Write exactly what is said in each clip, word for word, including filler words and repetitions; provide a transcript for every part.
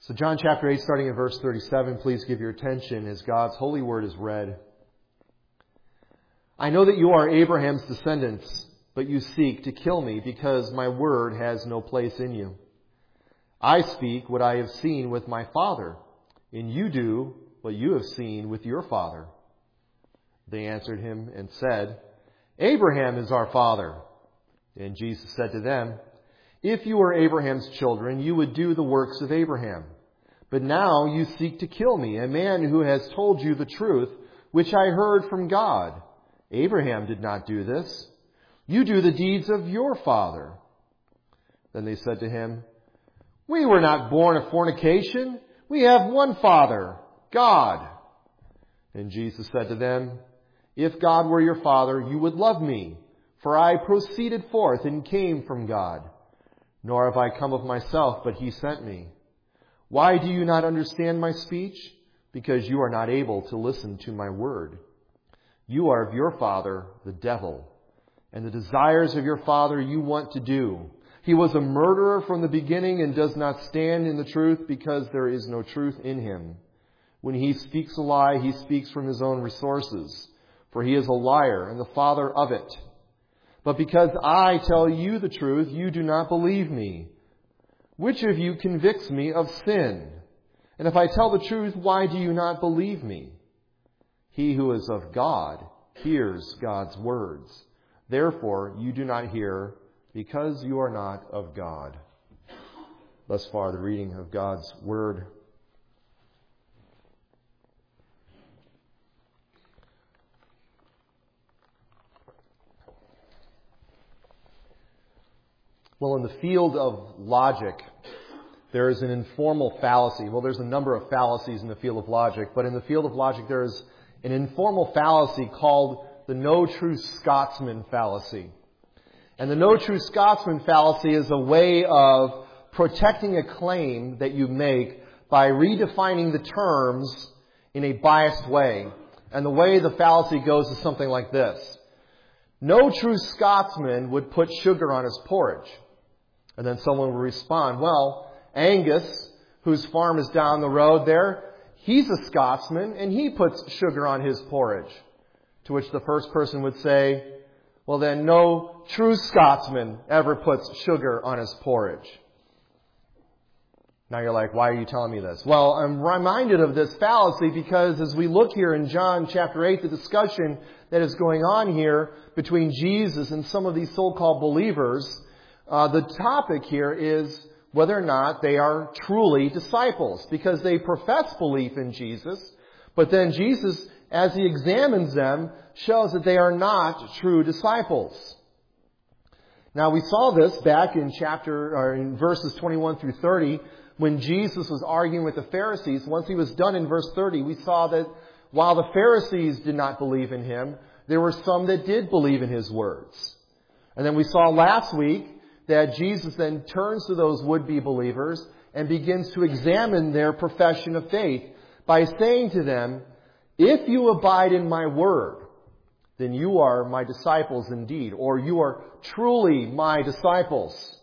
So John chapter eight, starting at verse thirty-seven, please give your attention as God's holy word is read. I know that you are Abraham's descendants, but you seek to kill me because my word has no place in you. I speak what I have seen with my father, and you do what you have seen with your father. They answered him and said, Abraham is our father. And Jesus said to them, if you were Abraham's children, you would do the works of Abraham. But now you seek to kill me, a man who has told you the truth, which I heard from God. Abraham did not do this. You do the deeds of your father. Then they said to him, we were not born of fornication. We have one Father, God. And Jesus said to them, if God were your Father, you would love me, for I proceeded forth and came from God. Nor have I come of myself, but he sent me. Why do you not understand my speech? Because you are not able to listen to my word. You are of your father, the devil, and the desires of your father you want to do. He was a murderer from the beginning and does not stand in the truth because there is no truth in him. When he speaks a lie, he speaks from his own resources, for he is a liar and the father of it. But because I tell you the truth, you do not believe me. Which of you convicts me of sin? And if I tell the truth, why do you not believe me? He who is of God hears God's words. Therefore, you do not hear because you are not of God. Thus far, the reading of God's word. Well, in the field of logic, there is an informal fallacy. Well, there's a number of fallacies in the field of logic, but in the field of logic, there is an informal fallacy called the no true Scotsman fallacy. And the no true Scotsman fallacy is a way of protecting a claim that you make by redefining the terms in a biased way. And the way the fallacy goes is something like this. No true Scotsman would put sugar on his porridge. And then someone would respond, well, Angus, whose farm is down the road there, he's a Scotsman and he puts sugar on his porridge. To which the first person would say, well then no true Scotsman ever puts sugar on his porridge. Now you're like, why are you telling me this? Well, I'm reminded of this fallacy because as we look here in John chapter eight, the discussion that is going on here between Jesus and some of these so-called believers, uh, the topic here is whether or not they are truly disciples, because they profess belief in Jesus, but then Jesus, as he examines them, shows that they are not true disciples. Now we saw this back in chapter, or in verses twenty-one through thirty, when Jesus was arguing with the Pharisees. Once he was done in verse thirty, we saw that while the Pharisees did not believe in him, there were some that did believe in his words. And then we saw last week that Jesus then turns to those would-be believers and begins to examine their profession of faith by saying to them, if you abide in my word, then you are my disciples indeed, or you are truly my disciples.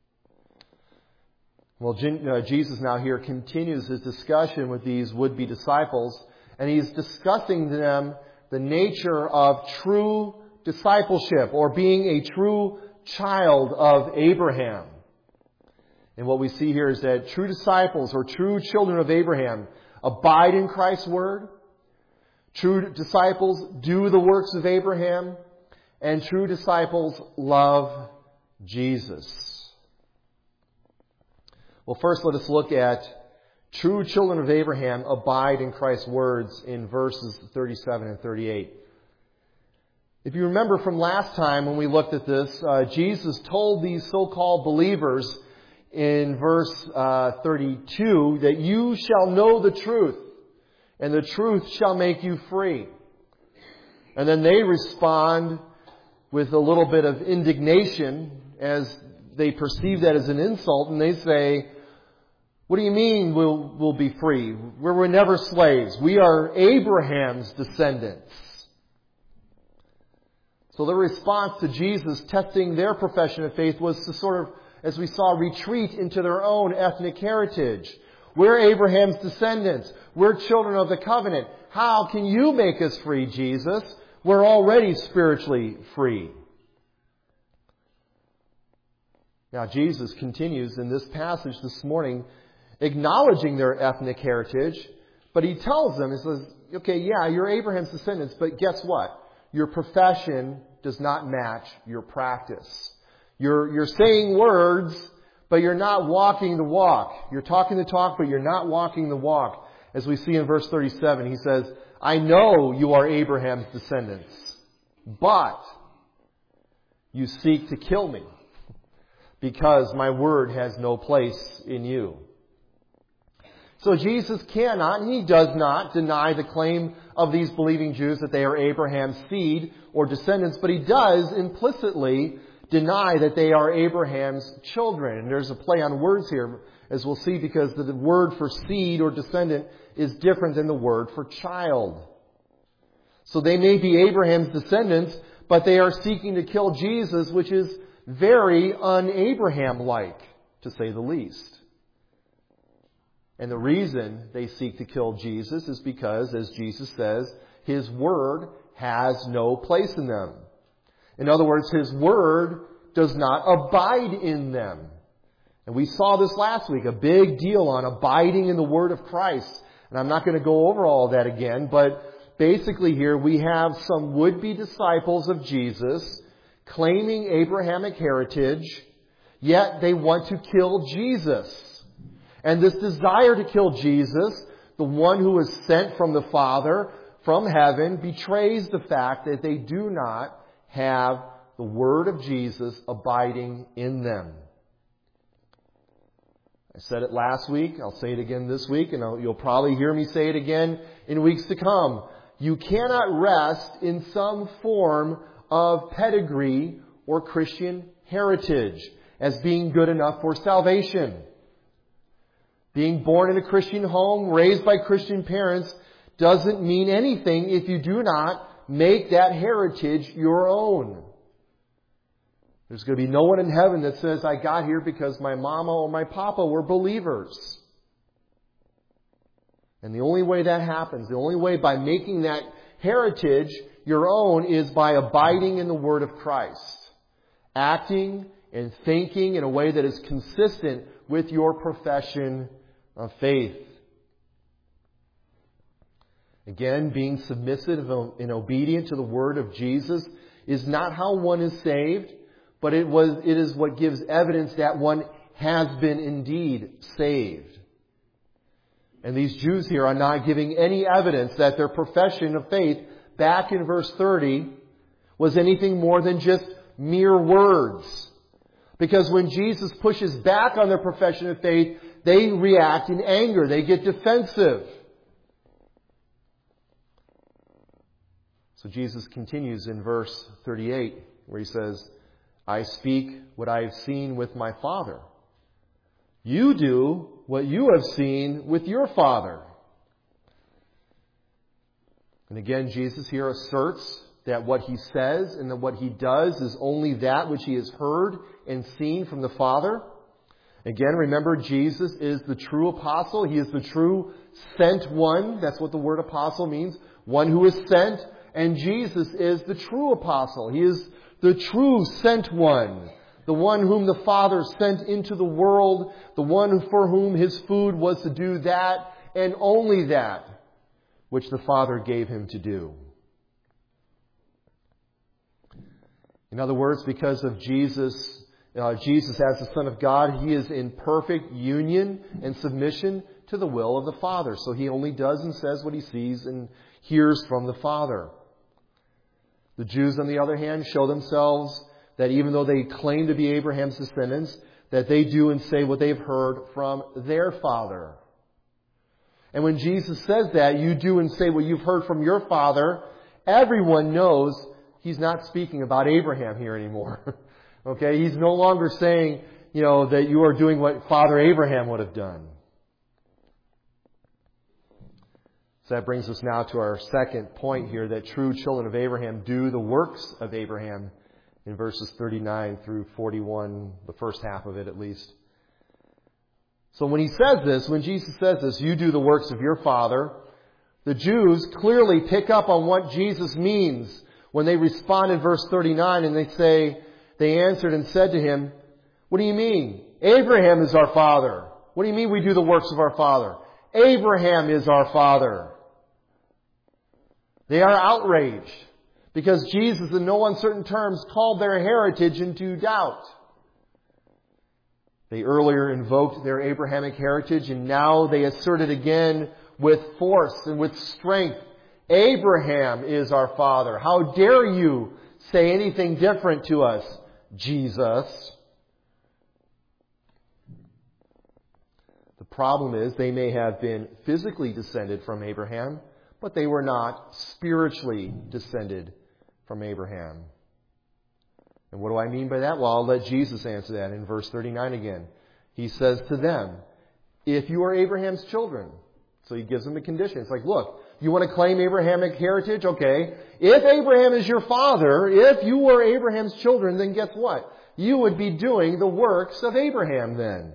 Well, Jesus now here continues his discussion with these would-be disciples, and he's discussing to them the nature of true discipleship, or being a true child of Abraham. And what we see here is that true disciples, or true children of Abraham, abide in Christ's word. True disciples do the works of Abraham, and true disciples love Jesus. Well, first let us look at true children of Abraham abide in Christ's words in verses thirty-seven and thirty-eight. If you remember from last time when we looked at this, uh, Jesus told these so-called believers in verse uh, thirty-two that you shall know the truth, and the truth shall make you free. And then they respond with a little bit of indignation as they perceive that as an insult, and they say, what do you mean we'll, we'll be free? We were never slaves. We are Abraham's descendants. So the response to Jesus testing their profession of faith was to sort of, as we saw, retreat into their own ethnic heritage. We're Abraham's descendants. We're children of the covenant. How can you make us free, Jesus? We're already spiritually free. Now, Jesus continues in this passage this morning, acknowledging their ethnic heritage, but He tells them, He says, okay, yeah, you're Abraham's descendants, but guess what? Your profession does not match your practice. You're, you're saying words, but you're not walking the walk. You're talking the talk, but you're not walking the walk. As we see in verse thirty-seven, He says, I know you are Abraham's descendants, but you seek to kill me, because my word has no place in you. So Jesus cannot, and He does not, deny the claim of these believing Jews that they are Abraham's seed or descendants, but He does implicitly deny that they are Abraham's children. And there's a play on words here, as we'll see, because the word for seed or descendant is different than the word for child. So they may be Abraham's descendants, but they are seeking to kill Jesus, which is very un-Abraham-like, to say the least. And the reason they seek to kill Jesus is because, as Jesus says, His word has no place in them. In other words, His word does not abide in them. And we saw this last week, a big deal on abiding in the word of Christ. And I'm not going to go over all of that again, but basically here we have some would-be disciples of Jesus claiming Abrahamic heritage, yet they want to kill Jesus. And this desire to kill Jesus, the one who was sent from the Father, from heaven, betrays the fact that they do not have the word of Jesus abiding in them. I said it last week, I'll say it again this week, and I'll, you'll probably hear me say it again in weeks to come. You cannot rest in some form of pedigree or Christian heritage as being good enough for salvation. Being born in a Christian home, raised by Christian parents, doesn't mean anything if you do not make that heritage your own. There's going to be no one in heaven that says, I got here because my mama or my papa were believers. And the only way that happens, the only way by making that heritage your own, is by abiding in the Word of Christ. Acting and thinking in a way that is consistent with your profession of faith. Again, being submissive and obedient to the word of Jesus is not how one is saved, but it was it is what gives evidence that one has been indeed saved. And these Jews here are not giving any evidence that their profession of faith back in verse thirty was anything more than just mere words. Because when Jesus pushes back on their profession of faith, they react in anger. They get defensive. So Jesus continues in verse thirty-eight, where He says, I speak what I have seen with my Father. You do what you have seen with your father. And again, Jesus here asserts that what He says and that what He does is only that which He has heard and seen from the Father. Again, remember, Jesus is the true apostle. He is the true sent one. That's what the word apostle means. One who is sent. And Jesus is the true apostle. He is the true sent one. The one whom the Father sent into the world. The one for whom His food was to do that and only that which the Father gave Him to do. In other words, because of Jesus, uh, Jesus as the Son of God, He is in perfect union and submission to the will of the Father. So He only does and says what He sees and hears from the Father. The Jews, on the other hand, show themselves that even though they claim to be Abraham's descendants, that they do and say what they've heard from their father. And when Jesus says that, you do and say what you've heard from your father, everyone knows He's not speaking about Abraham here anymore. Okay? He's no longer saying, you know, that you are doing what Father Abraham would have done. So that brings us now to our second point here, that true children of Abraham do the works of Abraham in verses thirty-nine through forty-one, the first half of it at least. So when he says this, when Jesus says this, you do the works of your Father, the Jews clearly pick up on what Jesus means when they respond in verse thirty-nine and they say, they answered and said to him, what do you mean? Abraham is our father. What do you mean we do the works of our father? Abraham is our father. They are outraged because Jesus, in no uncertain terms, called their heritage into doubt. They earlier invoked their Abrahamic heritage, and now they assert it again with force and with strength. Abraham is our father. How dare you say anything different to us, Jesus? The problem is they may have been physically descended from Abraham, but they were not spiritually descended from Abraham. And what do I mean by that? Well, I'll let Jesus answer that in verse thirty-nine again. He says to them, if you are Abraham's children. So he gives them a condition. It's like, look, you want to claim Abrahamic heritage? Okay. If Abraham is your father, if you were Abraham's children, then guess what? You would be doing the works of Abraham then.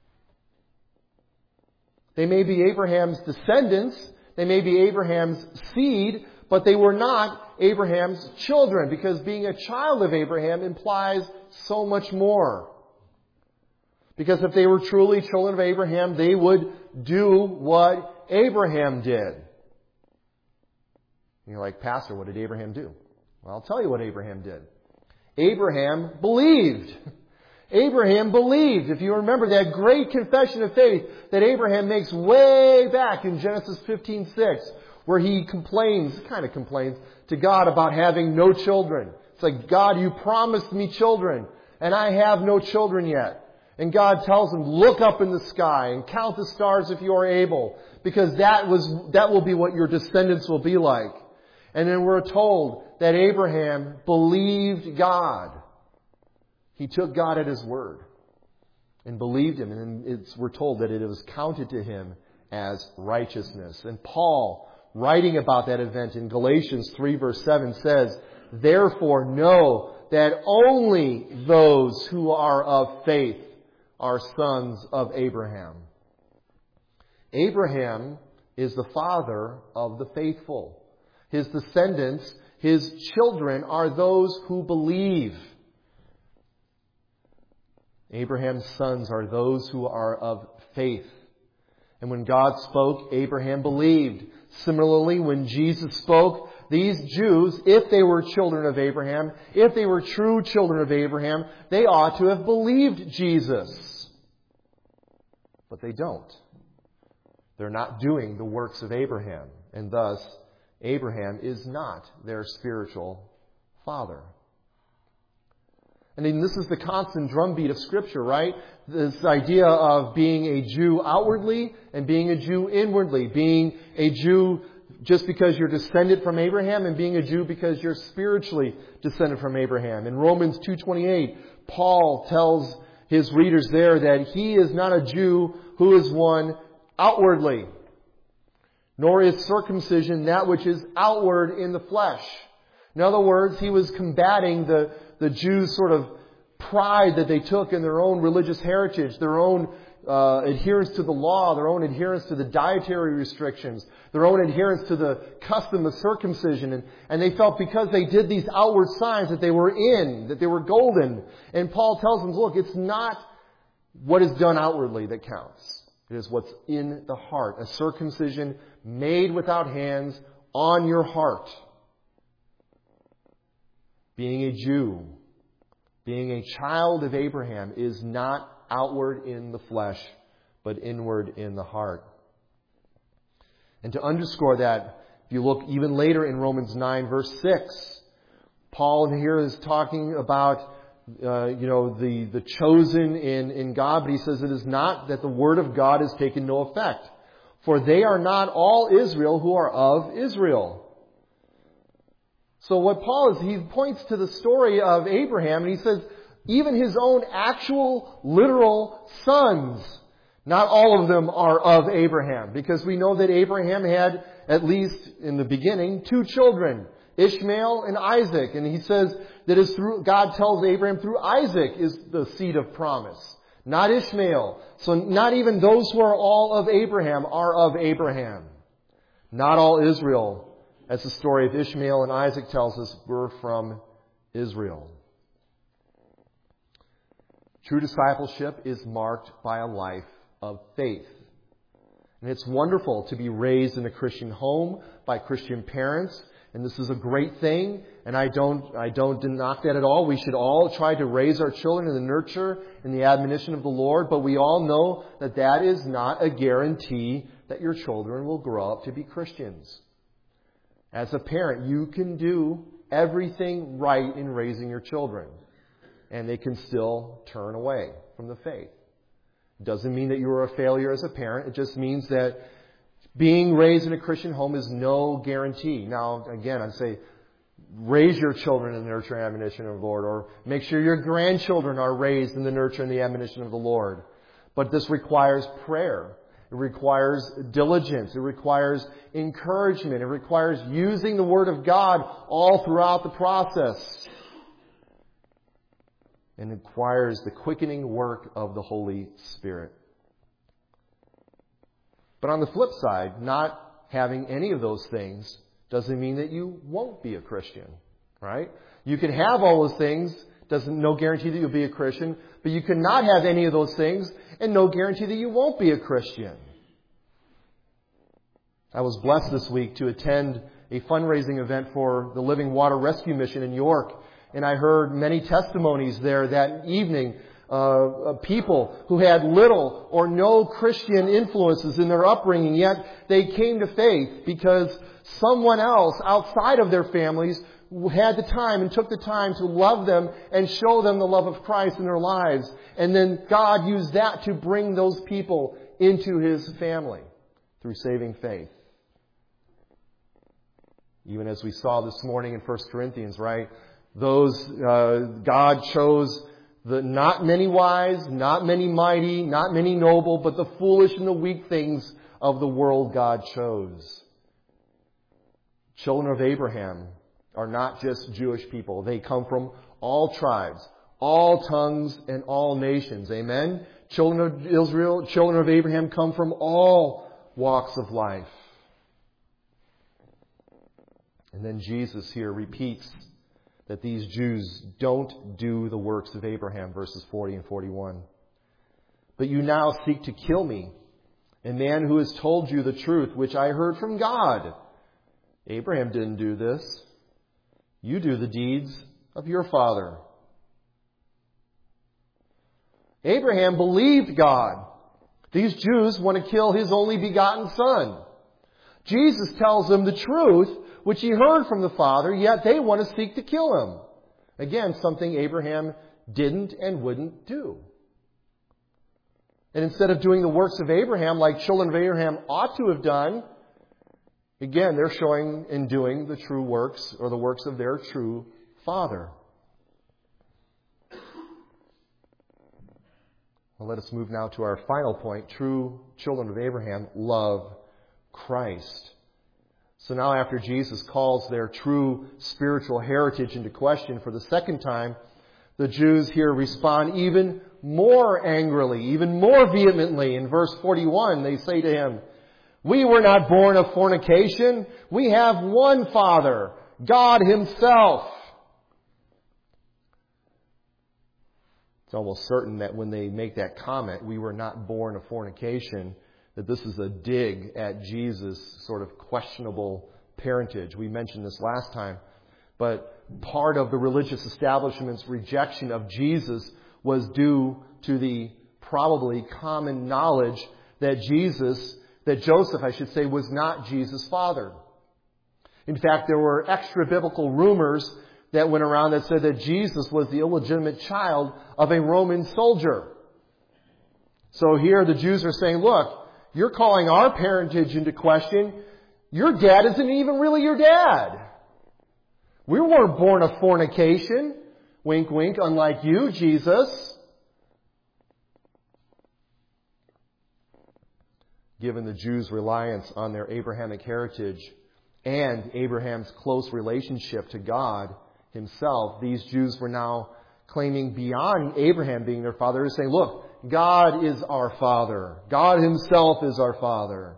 They may be Abraham's descendants. They may be Abraham's seed, but they were not Abraham's children, because being a child of Abraham implies so much more. Because if they were truly children of Abraham, they would do what Abraham did. And you're like, Pastor, what did Abraham do? Well, I'll tell you what Abraham did. Abraham believed. Abraham believed. If you remember that great confession of faith that Abraham makes way back in Genesis fifteen six, where he complains, kind of complains, to God about having no children. It's like, God, you promised me children, and I have no children yet. And God tells him, look up in the sky and count the stars if you are able, because that was that will be what your descendants will be like. And then we're told that Abraham believed God. He took God at His word and believed Him. And it's, we're told that it was counted to him as righteousness. And Paul, writing about that event in Galatians three verse seven, says, therefore know that only those who are of faith are sons of Abraham. Abraham is the father of the faithful. His descendants, his children, are those who believe. Abraham's sons are those who are of faith. And when God spoke, Abraham believed. Similarly, when Jesus spoke, these Jews, if they were children of Abraham, if they were true children of Abraham, they ought to have believed Jesus. But they don't. They're not doing the works of Abraham. And thus, Abraham is not their spiritual father. I mean, this is the constant drumbeat of Scripture, right? This idea of being a Jew outwardly and being a Jew inwardly. Being a Jew just because you're descended from Abraham, and being a Jew because you're spiritually descended from Abraham. In Romans two twenty-eight, Paul tells his readers there that he is not a Jew who is one outwardly, nor is circumcision that which is outward in the flesh. In other words, he was combating the, the Jews' sort of pride that they took in their own religious heritage, their own uh, adherence to the law, their own adherence to the dietary restrictions, their own adherence to the custom of circumcision. And, and they felt because they did these outward signs that they were in, that they were golden. And Paul tells them, look, it's not what is done outwardly that counts. It is what's in the heart. A circumcision made without hands on your heart. Being a Jew, being a child of Abraham, is not outward in the flesh, but inward in the heart. And to underscore that, if you look even later in Romans nine verse six, Paul here is talking about uh, you know, the, the chosen in, in God, but he says it is not that the word of God has taken no effect. For they are not all Israel who are of Israel. So what Paul is, he points to the story of Abraham, and he says, even his own actual, literal sons, not all of them are of Abraham. Because we know that Abraham had, at least in the beginning, two children, Ishmael and Isaac. And he says that is through, God tells Abraham through Isaac is the seed of promise. not Ishmael. So not even those who are all of Abraham are of Abraham. Not all Israel, as the story of Ishmael and Isaac tells us, were from Israel. True discipleship is marked by a life of faith. And it's wonderful to be raised in a Christian home by Christian parents. And this is a great thing. And I don't, I don't knock that at all. We should all try to raise our children in the nurture and the admonition of the Lord. But we all know that that is not a guarantee that your children will grow up to be Christians. As a parent, you can do everything right in raising your children. And they can still turn away from the faith. Doesn't mean that you're a failure as a parent. It just means that being raised in a Christian home is no guarantee. Now, again, I'd say raise your children in the nurture and admonition of the Lord, or make sure your grandchildren are raised in the nurture and the admonition of the Lord. But this requires prayer. It requires diligence. It requires encouragement. It requires using the Word of God all throughout the process. And requires the quickening work of the Holy Spirit. But on the flip side, not having any of those things doesn't mean that you won't be a Christian, right? You can have all those things, doesn't no guarantee that you'll be a Christian, but you cannot have any of those things and no guarantee that you won't be a Christian. I was blessed this week to attend a fundraising event for the Living Water Rescue Mission in York. And I heard many testimonies there that evening uh, of people who had little or no Christian influences in their upbringing, yet they came to faith because someone else outside of their families had the time and took the time to love them and show them the love of Christ in their lives. And then God used that to bring those people into His family through saving faith. Even as we saw this morning in First Corinthians, right? Those, uh, God chose the not many wise, not many mighty, not many noble, but the foolish and the weak things of the world God chose. Children of Abraham are not just Jewish people. They come from all tribes, all tongues, and all nations. Amen? Children of Israel, children of Abraham come from all walks of life. And then Jesus here repeats that these Jews don't do the works of Abraham, verses forty and forty-one. But you now seek to kill me, a man who has told you the truth, which I heard from God. Abraham didn't do this. You do the deeds of your father. Abraham believed God. These Jews want to kill his only begotten son. Jesus tells them the truth, which he heard from the Father, yet they want to seek to kill him. Again, something Abraham didn't and wouldn't do. And instead of doing the works of Abraham like children of Abraham ought to have done, again, they're showing and doing the true works or the works of their true father. Well, let us move now to our final point. True children of Abraham love Christ. So now after Jesus calls their true spiritual heritage into question for the second time, the Jews here respond even more angrily, even more vehemently. In verse forty-one, they say to him, "We were not born of fornication. We have one Father, God Himself." It's almost certain that when they make that comment, "we were not born of fornication," that this is a dig at Jesus' sort of questionable parentage. We mentioned this last time. But part of the religious establishment's rejection of Jesus was due to the probably common knowledge that Jesus, that Joseph, I should say, was not Jesus' father. In fact, there were extra-biblical rumors that went around that said that Jesus was the illegitimate child of a Roman soldier. So here the Jews are saying, look, you're calling our parentage into question. Your dad isn't even really your dad. We weren't born of fornication. Wink, wink, unlike you, Jesus. Given the Jews' reliance on their Abrahamic heritage and Abraham's close relationship to God Himself, these Jews were now claiming beyond Abraham being their father, to say, look, God is our Father. God Himself is our Father.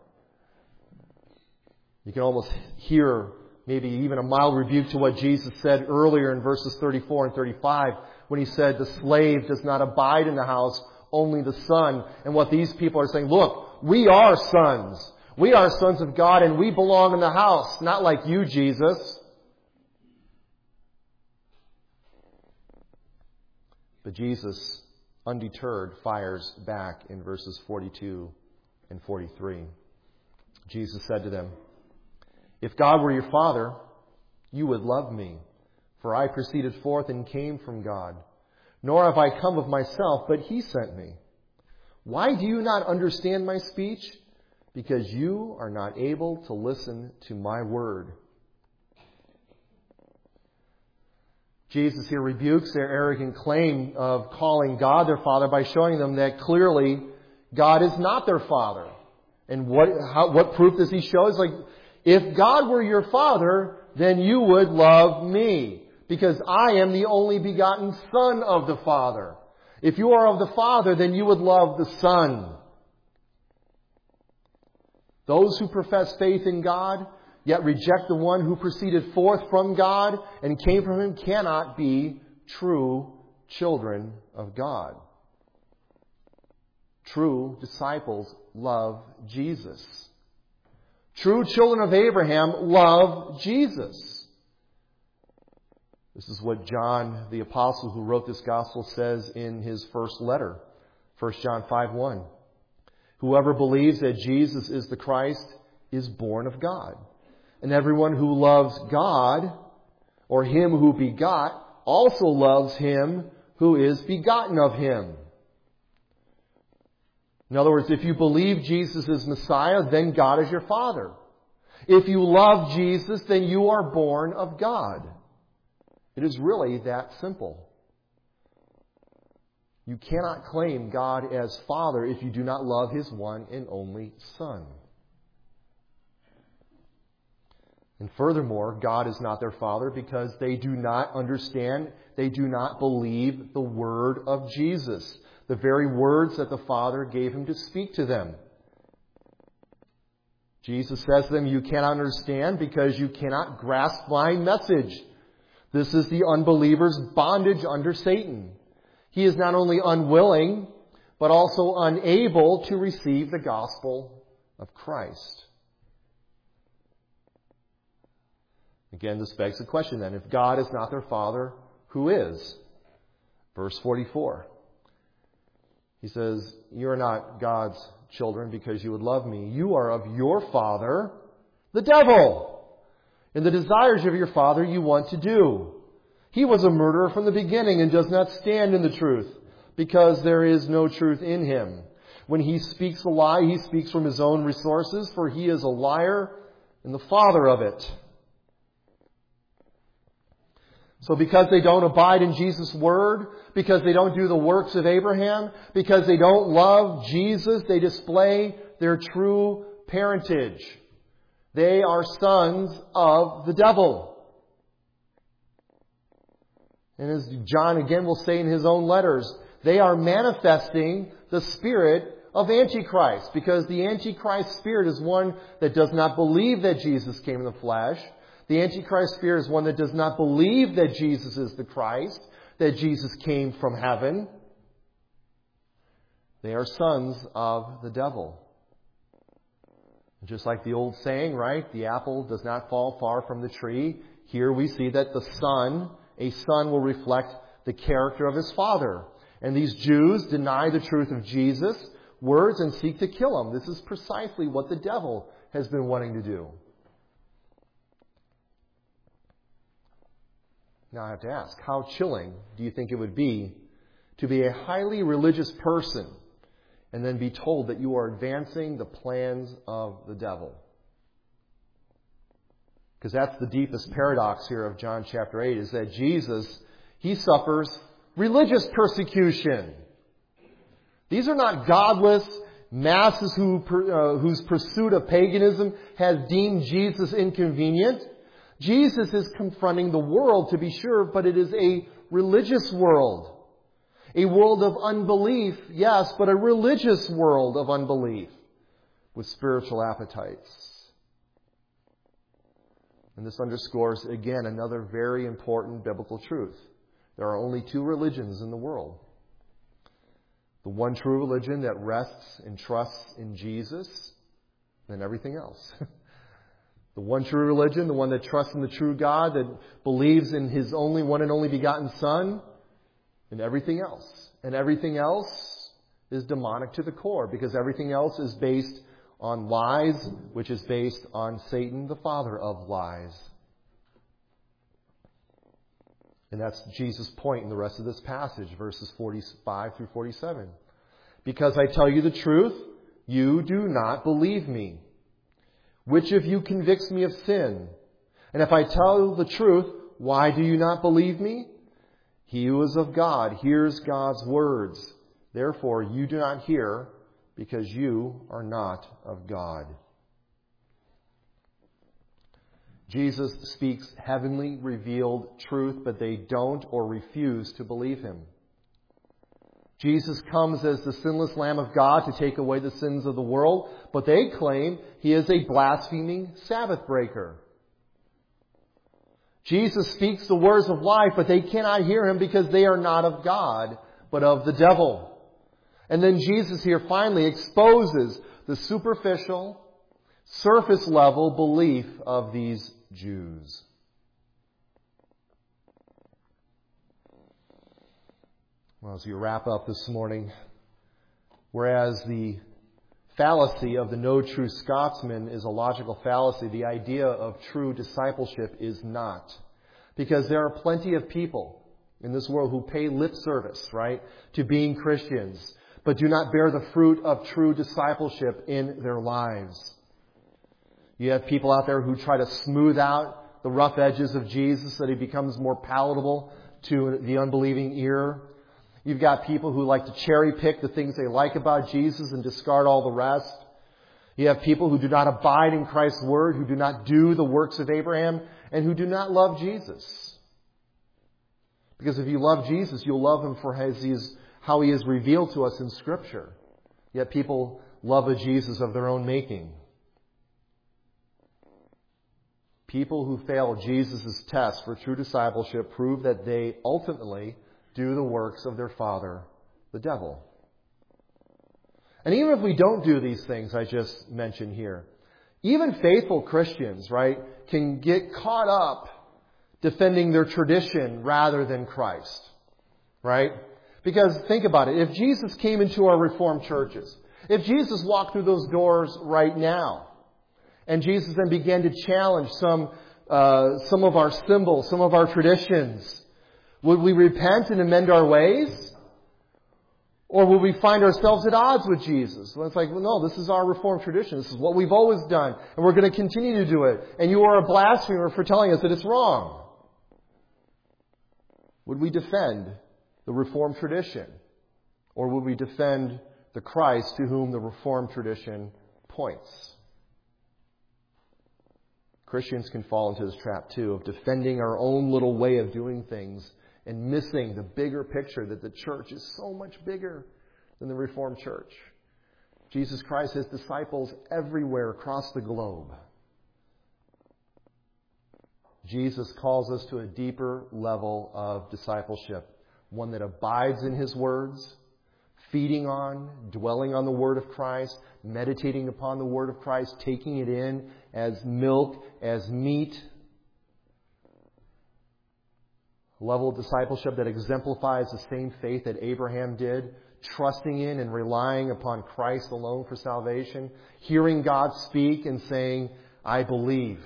You can almost hear maybe even a mild rebuke to what Jesus said earlier in verses thirty-four and thirty-five when He said, the slave does not abide in the house, only the Son. And what these people are saying, look, we are sons. We are sons of God and we belong in the house, not like you, Jesus. But Jesus, undeterred, fires back in verses forty-two and forty-three. Jesus said to them, if God were your Father, you would love me, for I proceeded forth and came from God. Nor have I come of myself, but He sent me. Why do you not understand my speech? Because you are not able to listen to my word. Jesus here rebukes their arrogant claim of calling God their Father by showing them that clearly God is not their Father. And what how, what proof does He show? It's like, if God were your Father, then you would love me, because I am the only begotten Son of the Father. If you are of the Father, then you would love the Son. Those who profess faith in God, yet reject the one who proceeded forth from God and came from Him, cannot be true children of God. True disciples love Jesus. True children of Abraham love Jesus. This is what John, the apostle who wrote this gospel, says in his first letter, First John five one. Whoever believes that Jesus is the Christ is born of God. And everyone who loves God, or Him who begot, also loves Him who is begotten of Him. In other words, if you believe Jesus is Messiah, then God is your Father. If you love Jesus, then you are born of God. It is really that simple. You cannot claim God as Father if you do not love His one and only Son. And furthermore, God is not their Father because they do not understand, they do not believe the word of Jesus, the very words that the Father gave Him to speak to them. Jesus says to them, you cannot understand because you cannot grasp my message. This is the unbeliever's bondage under Satan. He is not only unwilling, but also unable to receive the gospel of Christ. Again, this begs the question then, if God is not their Father, who is? Verse forty-four. He says, you are not God's children because you would love me. You are of your father, the devil. And the desires of your father you want to do. He was a murderer from the beginning and does not stand in the truth, because there is no truth in him. When he speaks a lie, he speaks from his own resources, for he is a liar and the father of it. So because they don't abide in Jesus' word, because they don't do the works of Abraham, because they don't love Jesus, they display their true parentage. They are sons of the devil. And as John again will say in his own letters, they are manifesting the spirit of Antichrist, because the Antichrist spirit is one that does not believe that Jesus came in the flesh. The Antichrist spirit is one that does not believe that Jesus is the Christ, that Jesus came from heaven. They are sons of the devil. Just like the old saying, right? The apple does not fall far from the tree. Here we see that the son, a son will reflect the character of his father. And these Jews deny the truth of Jesus' words and seek to kill him. This is precisely what the devil has been wanting to do. Now I have to ask, how chilling do you think it would be to be a highly religious person and then be told that you are advancing the plans of the devil? Because that's the deepest paradox here of John chapter eight, is that Jesus, He suffers religious persecution. These are not godless masses who, uh, whose pursuit of paganism has deemed Jesus inconvenient. Jesus is confronting the world, to be sure, but it is a religious world. A world of unbelief, yes, but a religious world of unbelief with spiritual appetites. And this underscores, again, another very important biblical truth. There are only two religions in the world. The one true religion that rests and trusts in Jesus, and everything else. The one true religion, the one that trusts in the true God, that believes in His only one and only begotten Son, and everything else. And everything else is demonic to the core, because everything else is based on lies, which is based on Satan, the father of lies. And that's Jesus' point in the rest of this passage, verses forty-five through forty-seven. Because I tell you the truth, you do not believe me. Which of you convicts me of sin? And if I tell the truth, why do you not believe me? He who is of God hears God's words. Therefore, you do not hear, because you are not of God. Jesus speaks heavenly revealed truth, but they don't or refuse to believe Him. Jesus comes as the sinless Lamb of God to take away the sins of the world, but they claim He is a blaspheming Sabbath breaker. Jesus speaks the words of life, but they cannot hear Him because they are not of God, but of the devil. And then Jesus here finally exposes the superficial, surface level belief of these Jews. Well, as we wrap up this morning, whereas the fallacy of the no true Scotsman is a logical fallacy, the idea of true discipleship is not. Because there are plenty of people in this world who pay lip service, right, to being Christians, but do not bear the fruit of true discipleship in their lives. You have people out there who try to smooth out the rough edges of Jesus so that He becomes more palatable to the unbelieving ear. You've got people who like to cherry pick the things they like about Jesus and discard all the rest. You have people who do not abide in Christ's Word, who do not do the works of Abraham, and who do not love Jesus. Because if you love Jesus, you'll love Him for as He is, how He is revealed to us in Scripture. Yet people love a Jesus of their own making. People who fail Jesus' test for true discipleship prove that they ultimately do the works of their father, the devil. And even if we don't do these things I just mentioned here, even faithful Christians, right, can get caught up defending their tradition rather than Christ, right? Because think about it. If Jesus came into our Reformed churches, if Jesus walked through those doors right now, and Jesus then began to challenge some uh, some of our symbols, some of our traditions, would we repent and amend our ways? Or would we find ourselves at odds with Jesus? Well, it's like, well, no, this is our Reformed tradition. This is what we've always done. And we're going to continue to do it. And you are a blasphemer for telling us that it's wrong. Would we defend the Reformed tradition? Or would we defend the Christ to whom the Reformed tradition points? Christians can fall into this trap too of defending our own little way of doing things and missing the bigger picture that the church is so much bigger than the Reformed church. Jesus Christ has disciples everywhere across the globe. Jesus calls us to a deeper level of discipleship, one that abides in His words, feeding on, dwelling on the Word of Christ, meditating upon the Word of Christ, taking it in as milk, as meat. A level of discipleship that exemplifies the same faith that Abraham did, trusting in and relying upon Christ alone for salvation, hearing God speak and saying, I believe.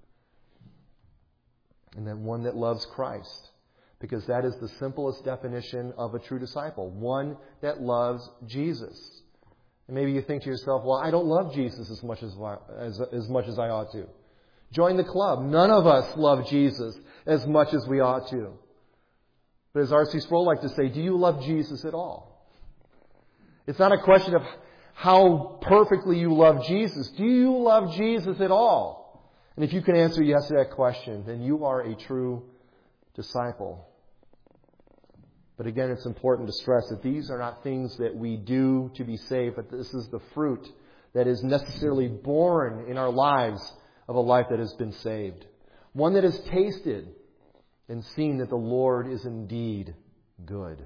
And then one that loves Christ. Because that is the simplest definition of a true disciple. One that loves Jesus. And maybe you think to yourself, well, I don't love Jesus as much as, as, as much as I ought to. Join the club. None of us love Jesus as much as we ought to. But as R C Sproul liked to say, do you love Jesus at all? It's not a question of how perfectly you love Jesus. Do you love Jesus at all? And if you can answer yes to that question, then you are a true disciple. But again, it's important to stress that these are not things that we do to be saved, but this is the fruit that is necessarily born in our lives of a life that has been saved. One that has tasted and seen that the Lord is indeed good.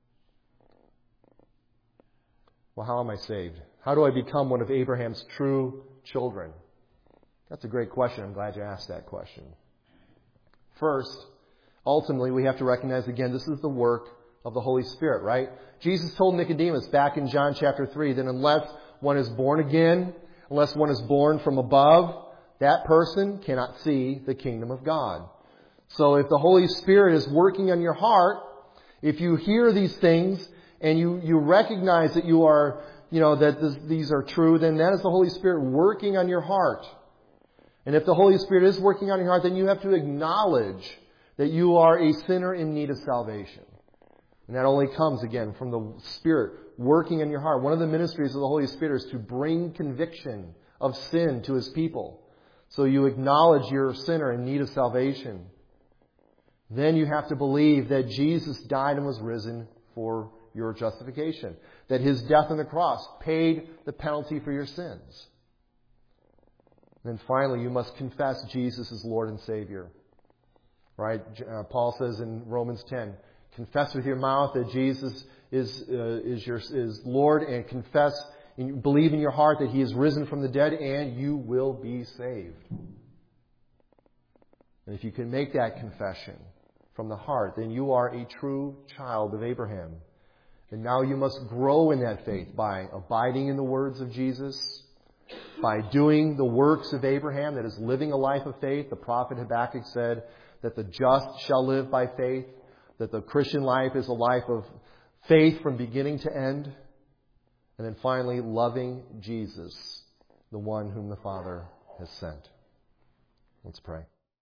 Well, how am I saved? How do I become one of Abraham's true children? That's a great question. I'm glad you asked that question. First, ultimately, we have to recognize again, this is the work of the Holy Spirit, right? Jesus told Nicodemus back in John chapter three that unless one is born again, unless one is born from above, that person cannot see the kingdom of God. So if the Holy Spirit is working on your heart, if you hear these things and you, you recognize that you are, you know, that this, these are true, then that is the Holy Spirit working on your heart. And if the Holy Spirit is working on your heart, then you have to acknowledge that you are a sinner in need of salvation. And that only comes, again, from the Spirit working in your heart. One of the ministries of the Holy Spirit is to bring conviction of sin to His people. So you acknowledge you're a sinner in need of salvation. Then you have to believe that Jesus died and was risen for your justification. That His death on the cross paid the penalty for your sins. And then finally, you must confess Jesus as Lord and Savior. Right? Uh, Paul says in Romans ten, confess with your mouth that Jesus is uh, is your is Lord, and confess and believe in your heart that He is risen from the dead, and you will be saved. And if you can make that confession from the heart, then you are a true child of Abraham. And now you must grow in that faith by abiding in the words of Jesus, by doing the works of Abraham, that is living a life of faith. The prophet Habakkuk said that the just shall live by faith, that the Christian life is a life of faith from beginning to end. And then finally, loving Jesus, the one whom the Father has sent. Let's pray.